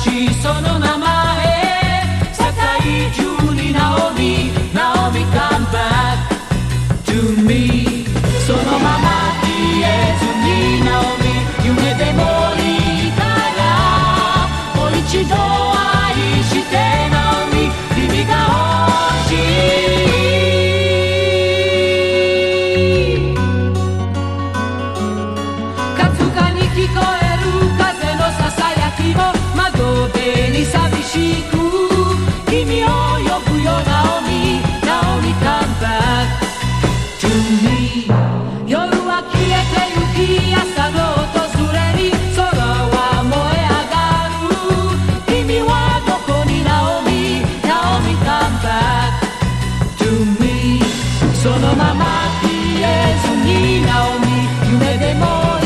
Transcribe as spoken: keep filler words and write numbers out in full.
しその名前世界中にナオミナオミ come back to me そのまま消えずにナオミ夢でもいいからもう一度愛してナオミ君が欲しいかすかに聞こえる風のささやきも窓辺に寂しく君を呼ぶよナオミナオミ come back to me 夜は消えてゆき朝の訪れに空は燃え上がる君はどこにナオミナオミ come back to me そのまま消えずにナオミ夢でも